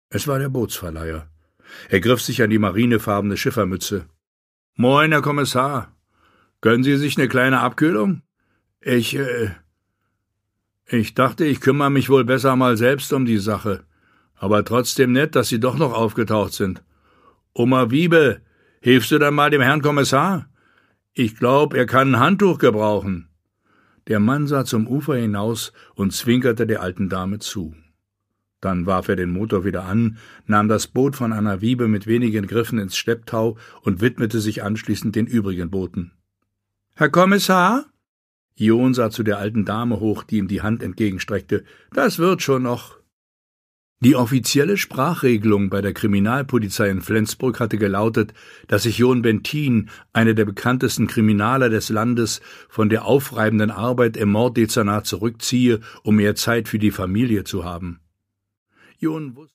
Es war der Bootsverleiher. Er griff sich an die marinefarbene Schiffermütze. »Moin, Herr Kommissar. Gönnen Sie sich eine kleine Abkühlung? Ich dachte, ich kümmere mich wohl besser mal selbst um die Sache. Aber trotzdem nett, dass Sie doch noch aufgetaucht sind. Oma Wiebe, hilfst du dann mal dem Herrn Kommissar? Ich glaube, er kann ein Handtuch gebrauchen.« Der Mann sah zum Ufer hinaus und zwinkerte der alten Dame zu. Dann warf er den Motor wieder an, nahm das Boot von Anna Wiebe mit wenigen Griffen ins Schlepptau und widmete sich anschließend den übrigen Booten. »Herr Kommissar?« John sah zu der alten Dame hoch, die ihm die Hand entgegenstreckte. »Das wird schon noch.« Die offizielle Sprachregelung bei der Kriminalpolizei in Flensburg hatte gelautet, dass sich John Bentin, einer der bekanntesten Kriminaler des Landes, von der aufreibenden Arbeit im Morddezernat zurückziehe, um mehr Zeit für die Familie zu haben. John wusste